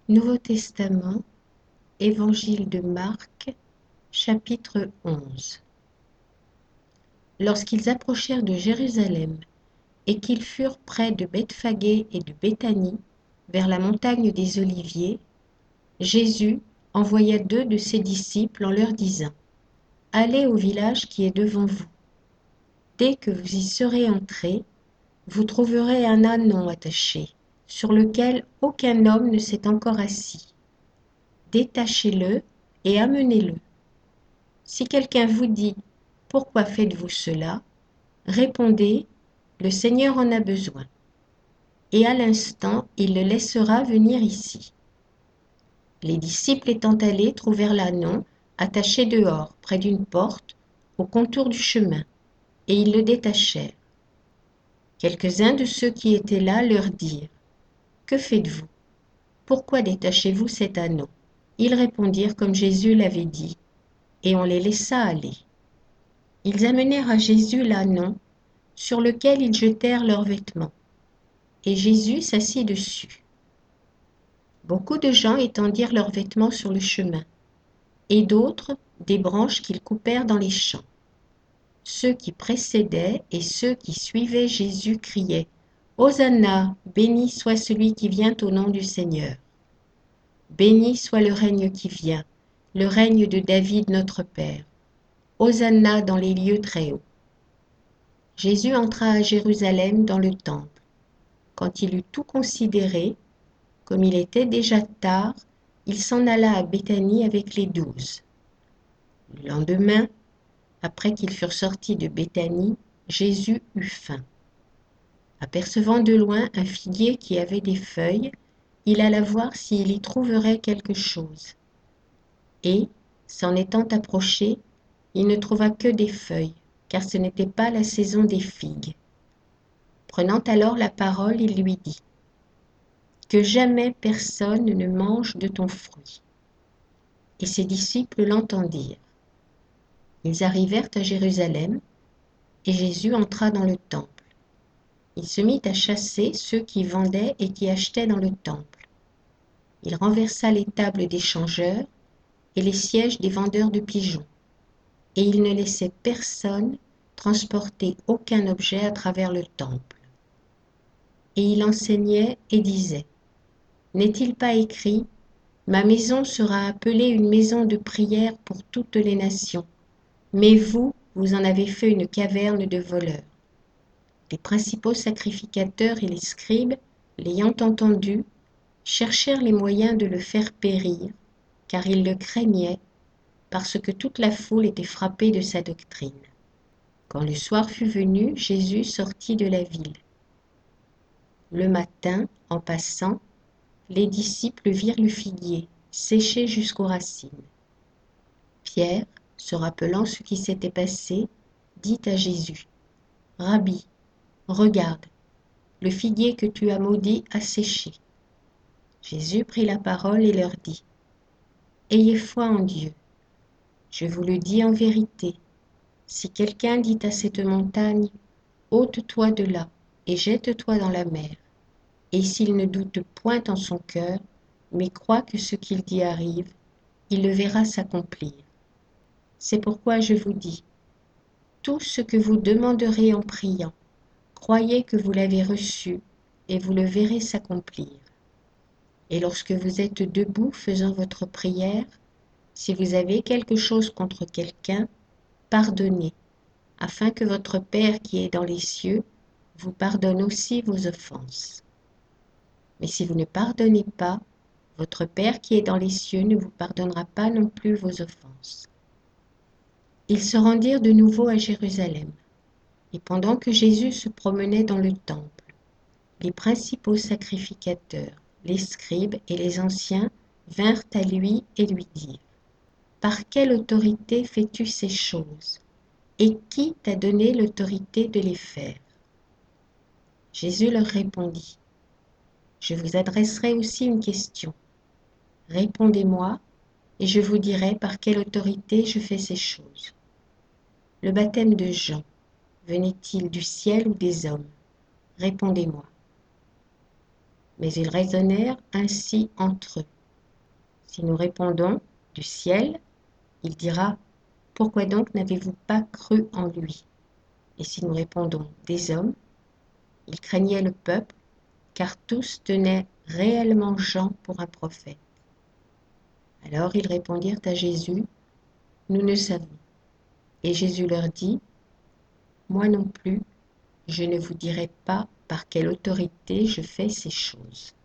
Nouveau Testament, Évangile de Marc, chapitre 11. Lorsqu'ils approchèrent de Jérusalem et qu'ils furent près de Bethphagée et de Béthanie, vers la montagne des Oliviers, Jésus envoya 2 de ses disciples en leur disant : « Allez au village qui est devant vous. Dès que vous y serez entrés, vous trouverez un ânon attaché, sur lequel aucun homme ne s'est encore assis. Détachez-le et amenez-le. Si quelqu'un vous dit : Pourquoi faites-vous cela ? Répondez : Le Seigneur en a besoin. Et à l'instant, il le laissera venir ici. Les disciples étant allés trouvèrent l'ânon attaché dehors, près d'une porte, au contour du chemin, et ils le détachèrent. Quelques-uns de ceux qui étaient là leur dirent : Que faites-vous ? Pourquoi détachez-vous cet ânon ? Ils répondirent comme Jésus l'avait dit, et on les laissa aller. Ils amenèrent à Jésus l'ânon, sur lequel ils jetèrent leurs vêtements, et Jésus s'assit dessus. Beaucoup de gens étendirent leurs vêtements sur le chemin, et d'autres des branches qu'ils coupèrent dans les champs. Ceux qui précédaient et ceux qui suivaient Jésus criaient : Hosanna, béni soit celui qui vient au nom du Seigneur. Béni soit le règne qui vient, le règne de David notre Père. Hosanna dans les lieux très hauts. Jésus entra à Jérusalem dans le temple. Quand il eut tout considéré, comme il était déjà tard, il s'en alla à Béthanie avec les 12. Le lendemain, après qu'ils furent sortis de Béthanie, Jésus eut faim. Apercevant de loin un figuier qui avait des feuilles, il alla voir s'il y trouverait quelque chose. Et, s'en étant approché, il ne trouva que des feuilles, car ce n'était pas la saison des figues. Prenant alors la parole, il lui dit : Que jamais personne ne mange de ton fruit. Et ses disciples l'entendirent. Ils arrivèrent à Jérusalem, et Jésus entra dans le temple. Il se mit à chasser ceux qui vendaient et qui achetaient dans le temple. Il renversa les tables des changeurs et les sièges des vendeurs de pigeons, et il ne laissait personne transporter aucun objet à travers le temple. Et il enseignait et disait : N'est-il pas écrit : Ma maison sera appelée une maison de prière pour toutes les nations, mais vous, vous en avez fait une caverne de voleurs. Les principaux sacrificateurs et les scribes, l'ayant entendu, cherchèrent les moyens de le faire périr, car ils le craignaient, parce que toute la foule était frappée de sa doctrine. Quand le soir fut venu, Jésus sortit de la ville. Le matin, en passant, les disciples virent le figuier, séché jusqu'aux racines. Pierre, se rappelant ce qui s'était passé, dit à Jésus : Rabbi, regarde, le figuier que tu as maudit a séché. Jésus prit la parole et leur dit : Ayez foi en Dieu. Je vous le dis en vérité, si quelqu'un dit à cette montagne : Ôte-toi de là et jette-toi dans la mer, et s'il ne doute point en son cœur, mais croit que ce qu'il dit arrive, il le verra s'accomplir. C'est pourquoi je vous dis : tout ce que vous demanderez en priant, croyez que vous l'avez reçu, et vous le verrez s'accomplir. Et lorsque vous êtes debout faisant votre prière, si vous avez quelque chose contre quelqu'un, pardonnez, afin que votre Père qui est dans les cieux vous pardonne aussi vos offenses. Mais si vous ne pardonnez pas, votre Père qui est dans les cieux ne vous pardonnera pas non plus vos offenses. Ils se rendirent de nouveau à Jérusalem. Et pendant que Jésus se promenait dans le temple, les principaux sacrificateurs, les scribes et les anciens vinrent à lui et lui dirent : Par quelle autorité fais-tu ces choses ? Et qui t'a donné l'autorité de les faire ? Jésus leur répondit : Je vous adresserai aussi une question. Répondez-moi, et je vous dirai par quelle autorité je fais ces choses. Le baptême de Jean, venait-il du ciel ou des hommes ? Répondez-moi. Mais ils raisonnèrent ainsi entre eux. Si nous répondons du ciel, il dira: pourquoi donc n'avez-vous pas cru en lui? Et si nous répondons des hommes, il craignait le peuple, car tous tenaient réellement Jean pour un prophète. Alors ils répondirent à Jésus: nous ne savons. Et Jésus leur dit: moi non plus, je ne vous dirai pas par quelle autorité je fais ces choses.